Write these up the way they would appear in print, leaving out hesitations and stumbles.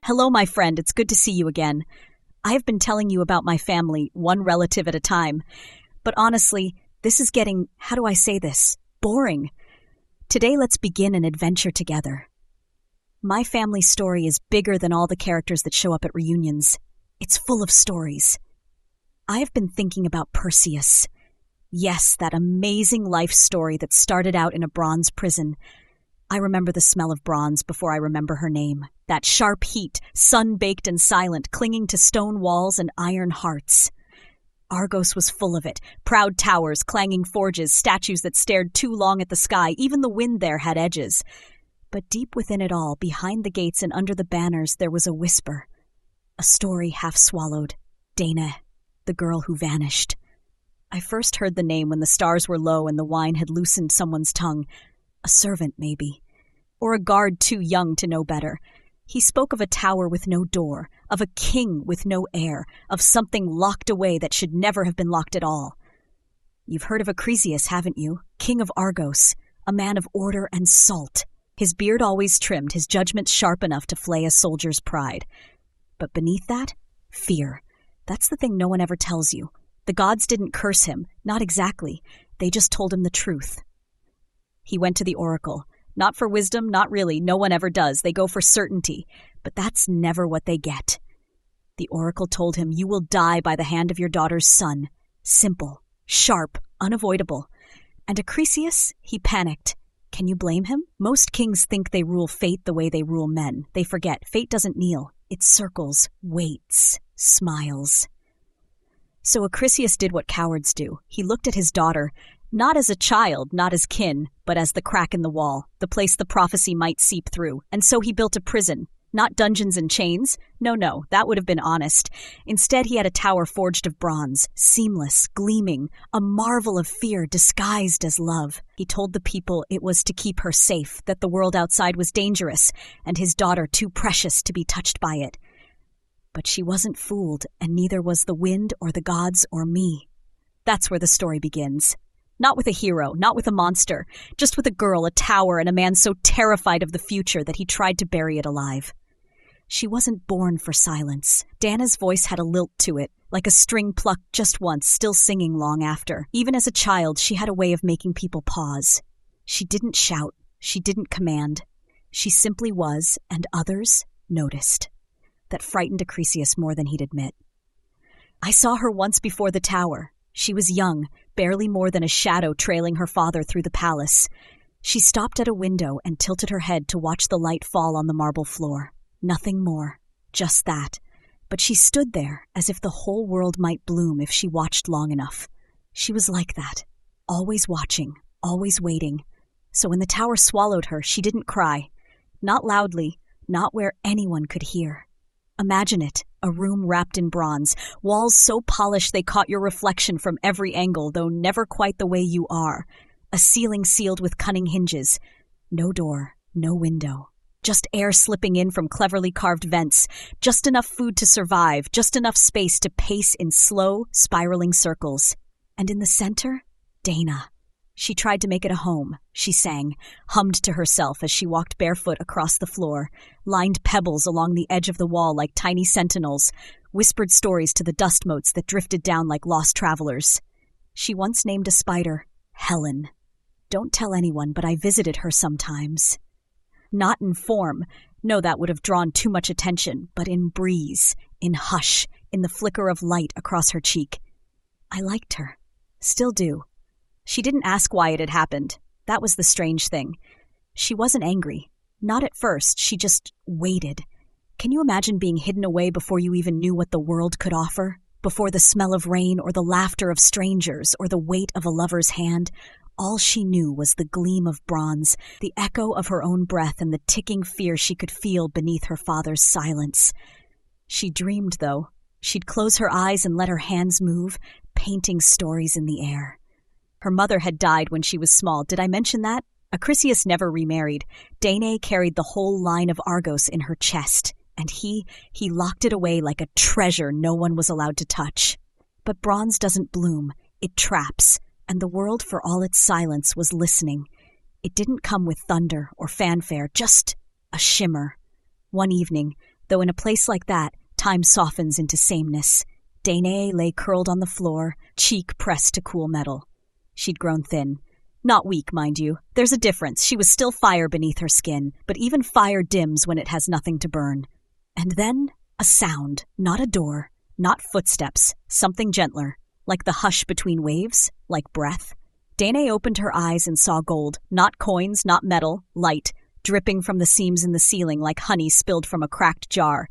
Hello, my friend. It's good to see you again. I have been telling you about my family, one relative at a time. But honestly, this is getting, how do I say this, boring. Today, let's begin an adventure together. My family story is bigger than all the characters that show up at reunions. It's full of stories. I have been thinking about Perseus. Yes, that amazing life story that started out in a bronze prison. I remember the smell of bronze before I remember her name. That sharp heat, sun-baked and silent, clinging to stone walls and iron hearts. Argos was full of it. Proud towers, clanging forges, statues that stared too long at the sky. Even the wind there had edges. But deep within it all, behind the gates and under the banners, there was a whisper. A story half swallowed. Dana, the girl who vanished. I first heard the name when the stars were low and the wine had loosened someone's tongue. A servant, maybe. Or a guard too young to know better. He spoke of a tower with no door, of a king with no heir, of something locked away that should never have been locked at all. You've heard of Acrisius, haven't you? King of Argos, a man of order and salt. His beard always trimmed, his judgment sharp enough to flay a soldier's pride. But beneath that, fear. That's the thing no one ever tells you. The gods didn't curse him, not exactly. They just told him the truth. He went to the oracle. Not for wisdom, not really. No one ever does. They go for certainty. But that's never what they get. The oracle told him, you will die by the hand of your daughter's son. Simple, sharp, unavoidable. And Acrisius, he panicked. Can you blame him? Most kings think they rule fate the way they rule men. They forget. Fate doesn't kneel. It circles, waits, smiles. So Acrisius did what cowards do. He looked at his daughter, not as a child, not as kin, but as the crack in the wall, the place the prophecy might seep through. And so he built a prison. Not dungeons and chains. No, that would have been honest. Instead, he had a tower forged of bronze, seamless, gleaming, a marvel of fear disguised as love. He told the people it was to keep her safe, that the world outside was dangerous, and his daughter too precious to be touched by it. But she wasn't fooled, and neither was the wind or the gods or me. That's where the story begins. Not with a hero, not with a monster, just with a girl, a tower, and a man so terrified of the future that he tried to bury it alive. She wasn't born for silence. Dana's voice had a lilt to it, like a string plucked just once, still singing long after. Even as a child, she had a way of making people pause. She didn't shout. She didn't command. She simply was, and others noticed. That frightened Acrisius more than he'd admit. I saw her once before the tower. She was young, barely more than a shadow trailing her father through the palace. She stopped at a window and tilted her head to watch the light fall on the marble floor. Nothing more, just that. But she stood there as if the whole world might bloom if she watched long enough. She was like that, always watching, always waiting. So when the tower swallowed her, she didn't cry. Not loudly, not where anyone could hear. Imagine it, a room wrapped in bronze, walls so polished they caught your reflection from every angle, though never quite the way you are. A ceiling sealed with cunning hinges. No door, no window. Just air slipping in from cleverly carved vents. Just enough food to survive, just enough space to pace in slow, spiraling circles. And in the center, Dana. She tried to make it a home, she sang, hummed to herself as she walked barefoot across the floor, lined pebbles along the edge of the wall like tiny sentinels, whispered stories to the dust motes that drifted down like lost travelers. She once named a spider Helen. Don't tell anyone, but I visited her sometimes. Not in form, no, that would have drawn too much attention, but in breeze, in hush, in the flicker of light across her cheek. I liked her. Still do. She didn't ask why it had happened. That was the strange thing. She wasn't angry. Not at first. She just waited. Can you imagine being hidden away before you even knew what the world could offer? Before the smell of rain or the laughter of strangers or the weight of a lover's hand? All she knew was the gleam of bronze, the echo of her own breath, and the ticking fear she could feel beneath her father's silence. She dreamed, though. She'd close her eyes and let her hands move, painting stories in the air. Her mother had died when she was small. Did I mention that? Acrisius never remarried. Danae carried the whole line of Argos in her chest, and he locked it away like a treasure no one was allowed to touch. But bronze doesn't bloom. It traps, and the world, for all its silence, was listening. It didn't come with thunder or fanfare, just a shimmer. One evening, Though in a place like that, time softens into sameness. Danae lay curled on the floor, cheek pressed to cool metal. She'd grown thin. Not weak, mind you. There's a difference. She was still fire beneath her skin, but even fire dims when it has nothing to burn. And then, a sound. Not a door. Not footsteps. Something gentler. Like the hush between waves. Like breath. Danae opened her eyes and saw gold. Not coins, not metal. Light. Dripping from the seams in the ceiling like honey spilled from a cracked jar.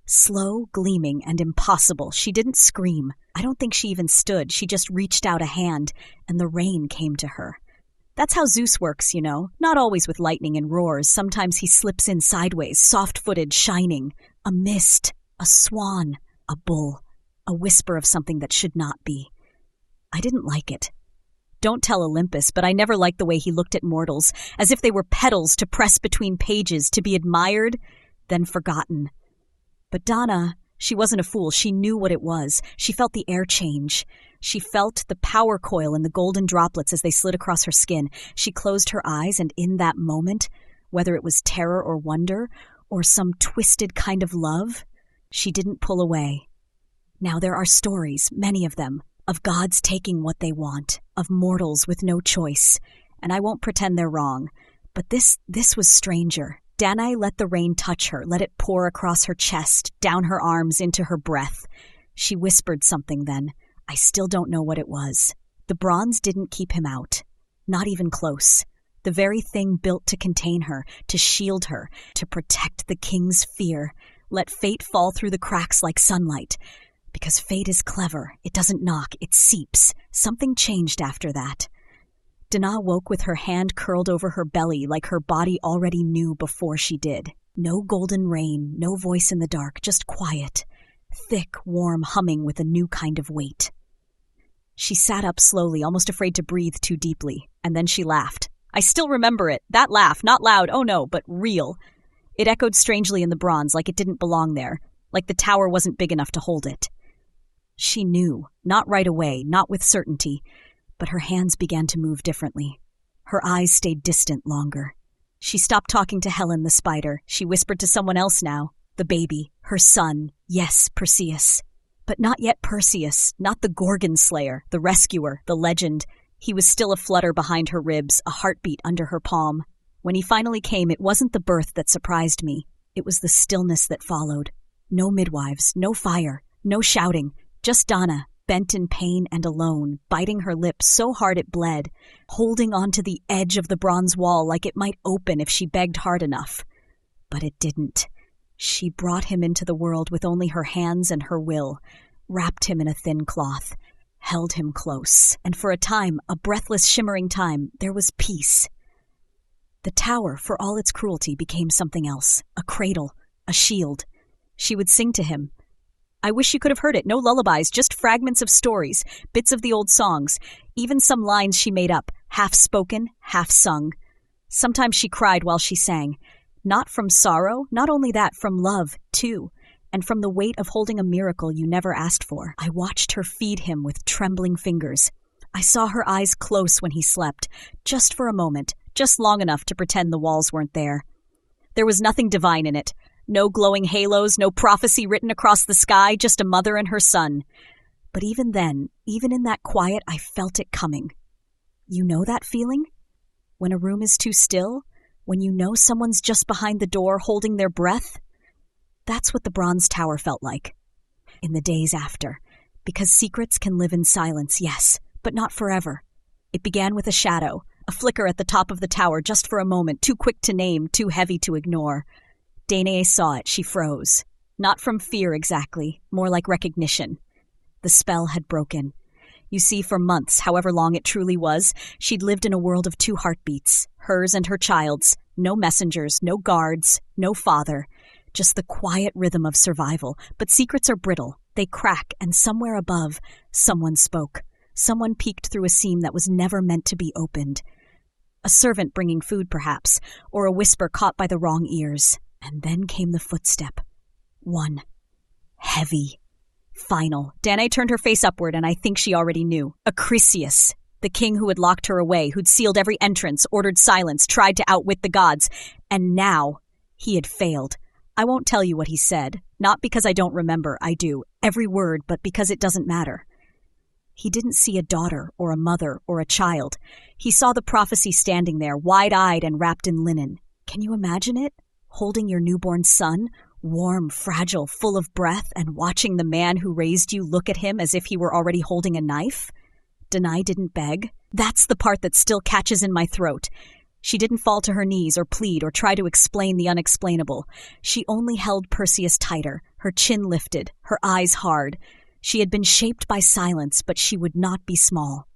Slow, gleaming, and impossible. She didn't scream. I don't think she even stood. She just reached out a hand, and the rain came to her. That's how Zeus works, you know. Not always with lightning and roars. Sometimes he slips in sideways, soft-footed, shining. A mist, a swan, a bull, a whisper of something that should not be. I didn't like it. Don't tell Olympus, but I never liked the way he looked at mortals, as if they were petals to press between pages, to be admired, then forgotten. But Dana, she wasn't a fool. She knew what it was. She felt the air change. She felt the power coil in the golden droplets as they slid across her skin. She closed her eyes, and in that moment, whether it was terror or wonder, or some twisted kind of love, she didn't pull away. Now there are stories, many of them, of gods taking what they want, of mortals with no choice, and I won't pretend they're wrong. But this was stranger. Danae let the rain touch her, let it pour across her chest, down her arms, into her breath. She whispered something then. I still don't know what it was. The bronze didn't keep him out. Not even close. The very thing built to contain her, to shield her, to protect the king's fear. Let fate fall through the cracks like sunlight. Because fate is clever. It doesn't knock, it seeps. Something changed after that. Dana woke with her hand curled over her belly like her body already knew before she did. No golden rain, no voice in the dark, just quiet. Thick, warm humming with a new kind of weight. She sat up slowly, almost afraid to breathe too deeply, and then she laughed. I still remember it. That laugh, not loud, oh no, but real. It echoed strangely in the bronze, like it didn't belong there, like the tower wasn't big enough to hold it. She knew, not right away, not with certainty, but her hands began to move differently. Her eyes stayed distant longer. She stopped talking to Helen the spider. She whispered to someone else now. The baby, her son, yes, Perseus. But not yet Perseus, not the Gorgon slayer, the rescuer, the legend. He was still aflutter behind her ribs, a heartbeat under her palm. When he finally came, it wasn't the birth that surprised me. It was the stillness that followed. No midwives, no fire, no shouting, just Dana, bent in pain and alone, biting her lips so hard it bled, holding onto the edge of the bronze wall like it might open if she begged hard enough. But it didn't. She brought him into the world with only her hands and her will, wrapped him in a thin cloth, held him close, and for a time, a breathless, shimmering time, there was peace. The tower, for all its cruelty, became something else, a cradle, a shield. She would sing to him. I wish you could have heard it. No lullabies, just fragments of stories, bits of the old songs, even some lines she made up, half spoken, half sung. Sometimes she cried while she sang. Not from sorrow, not only that, from love, too, and from the weight of holding a miracle you never asked for. I watched her feed him with trembling fingers. I saw her eyes close when he slept, just for a moment, just long enough to pretend the walls weren't there. There was nothing divine in it. No glowing halos, no prophecy written across the sky, just a mother and her son. But even then, even in that quiet, I felt it coming. You know that feeling? When a room is too still? When you know someone's just behind the door holding their breath? That's what the Bronze Tower felt like. In the days after. Because secrets can live in silence, yes, but not forever. It began with a shadow, a flicker at the top of the tower just for a moment, too quick to name, too heavy to ignore. Danae saw it, she froze. Not from fear exactly, more like recognition. The spell had broken. You see, for months, however long it truly was, she'd lived in a world of two heartbeats, hers and her child's. No messengers, no guards, no father. Just the quiet rhythm of survival. But secrets are brittle. They crack, and somewhere above, someone spoke. Someone peeked through a seam that was never meant to be opened. A servant bringing food, perhaps, or a whisper caught by the wrong ears. And then came the footstep. One. Heavy. Final. Danae turned her face upward, and I think she already knew. Acrisius, the king who had locked her away, who'd sealed every entrance, ordered silence, tried to outwit the gods. And now he had failed. I won't tell you what he said, not because I don't remember, I do, every word, but because it doesn't matter. He didn't see a daughter or a mother or a child. He saw the prophecy standing there, wide-eyed and wrapped in linen. Can you imagine it? Holding your newborn son, warm, fragile, full of breath, and watching the man who raised you look at him as if he were already holding a knife? Danae didn't beg. That's the part that still catches in my throat. She didn't fall to her knees or plead or try to explain the unexplainable. She only held Perseus tighter, her chin lifted, her eyes hard. She had been shaped by silence, but she would not be small.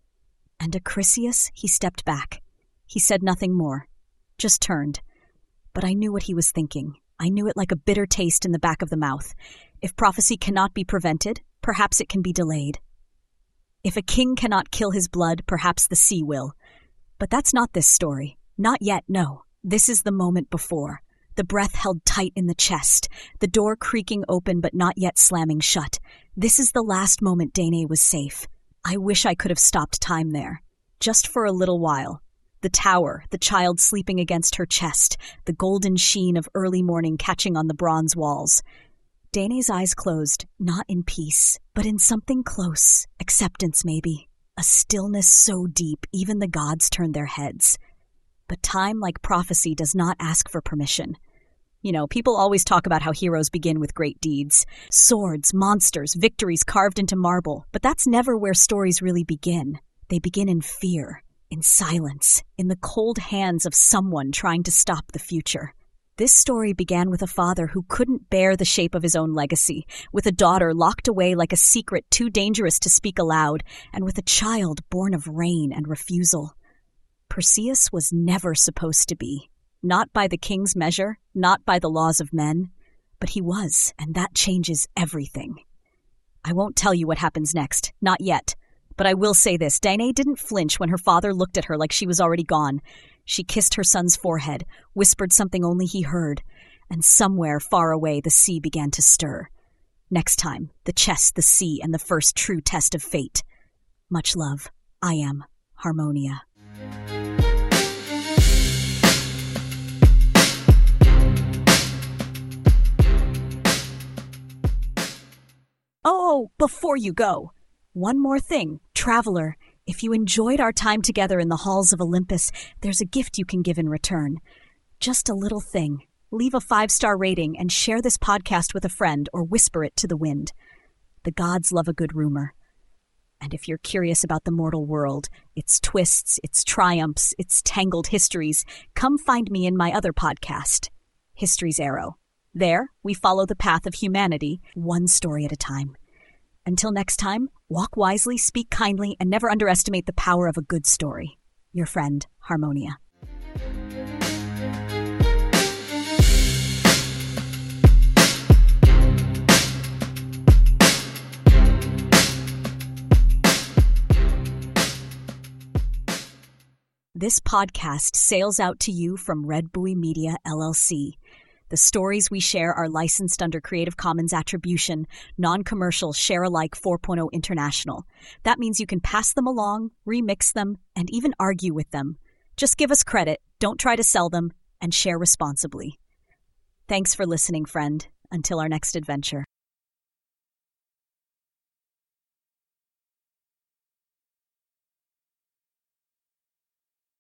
And Acrisius, he stepped back. He said nothing more, just turned. But I knew what he was thinking. I knew it like a bitter taste in the back of the mouth. If prophecy cannot be prevented, perhaps it can be delayed. If a king cannot kill his blood, perhaps the sea will. But that's not this story. Not yet, no. This is the moment before. The breath held tight in the chest, the door creaking open but not yet slamming shut. This is the last moment Danae was safe. I wish I could have stopped time there. Just for a little while. The tower, the child sleeping against her chest, the golden sheen of early morning catching on the bronze walls. Danae's eyes closed, not in peace, but in something close. Acceptance, maybe. A stillness so deep, even the gods turned their heads. But time, like prophecy, does not ask for permission. You know, people always talk about how heroes begin with great deeds. Swords, monsters, victories carved into marble. But that's never where stories really begin. They begin in fear, in silence, in the cold hands of someone trying to stop the future. This story began with a father who couldn't bear the shape of his own legacy, with a daughter locked away like a secret too dangerous to speak aloud, and with a child born of rain and refusal. Perseus was never supposed to be. Not by the king's measure, not by the laws of men. But he was, and that changes everything. I won't tell you what happens next, not yet. But I will say this, Danae didn't flinch when her father looked at her like she was already gone. She kissed her son's forehead, whispered something only he heard, and somewhere far away the sea began to stir. Next time, the chest, the sea, and the first true test of fate. Much love. I am Harmonia. Oh, before you go, one more thing, traveler. If you enjoyed our time together in the halls of Olympus, there's a gift you can give in return. Just a little thing. Leave a 5-star rating and share this podcast with a friend or whisper it to the wind. The gods love a good rumor. And if you're curious about the mortal world, its twists, its triumphs, its tangled histories, come find me in my other podcast, History's Arrow. There, we follow the path of humanity, one story at a time. Until next time, walk wisely, speak kindly, and never underestimate the power of a good story. Your friend, Harmonia. This podcast sails out to you from Red Buoy Media, LLC. The stories we share are licensed under Creative Commons Attribution, Non-Commercial, Share-alike 4.0 International. That means you can pass them along, remix them, and even argue with them. Just give us credit, don't try to sell them, and share responsibly. Thanks for listening, friend. Until our next adventure.